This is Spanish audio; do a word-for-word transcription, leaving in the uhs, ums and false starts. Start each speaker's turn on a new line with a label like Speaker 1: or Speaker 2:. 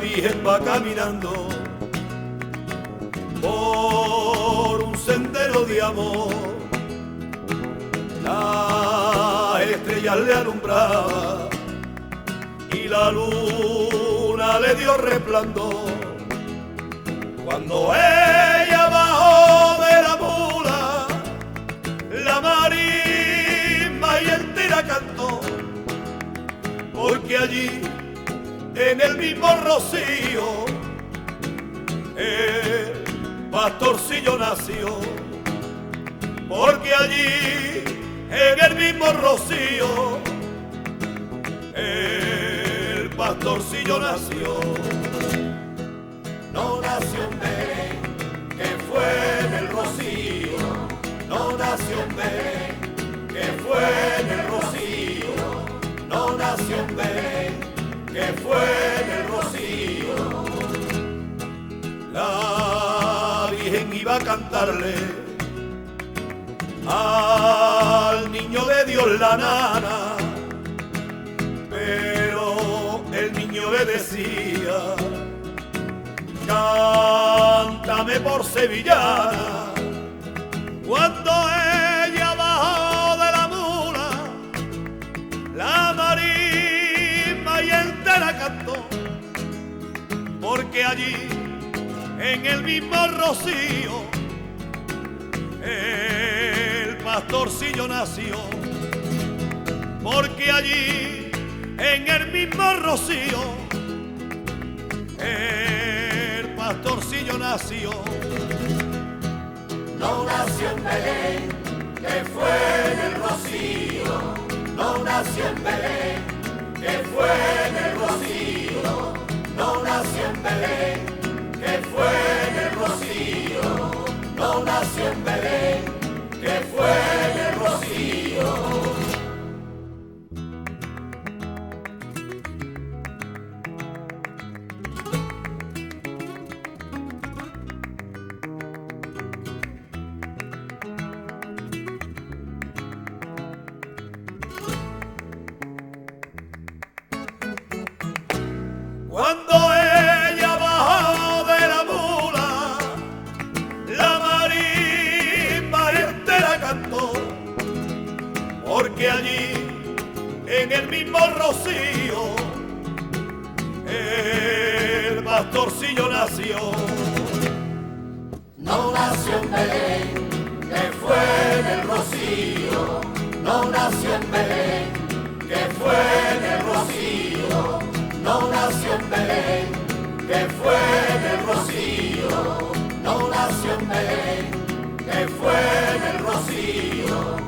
Speaker 1: Virgen va caminando por un sendero de amor. Las estrellas le alumbraban y la luna le dio resplandor. Cuando ella bajó de la mula, la marisma y entera cantó, porque allí en el mismo rocío el pastorcillo nació, porque allí en el mismo rocío el pastorcillo nació. No nació en Belén, que fue en el rocío, no nació en Belén, que fue en el rocío, no nació en Belén, que fue en el rocío. La Virgen iba a cantarle al niño de Dios la nana, pero el niño le decía: cántame por sevillana. Cuando ella bajó de la mula, la marisma y entera cantó, porque allí en el mismo rocío el pastorcillo nació, porque allí en el mismo rocío el pastorcillo nació.
Speaker 2: No nació en Belén, que fue en el rocío, no nació en Belén, que fue en el rocío, no nació en Belén, que fue en el rocío, no nació en Belén, que fue en el rocío.
Speaker 1: Cuando ella bajó de la mula, la marisma entera cantó, porque allí en el mismo rocío el pastorcillo nació.
Speaker 2: No nació en Belén, que fue en el rocío, no nació en Belén, que fue en el rocío, no nació en Belén, que fue en el rocío, no nació en Belén, que fue en el rocío.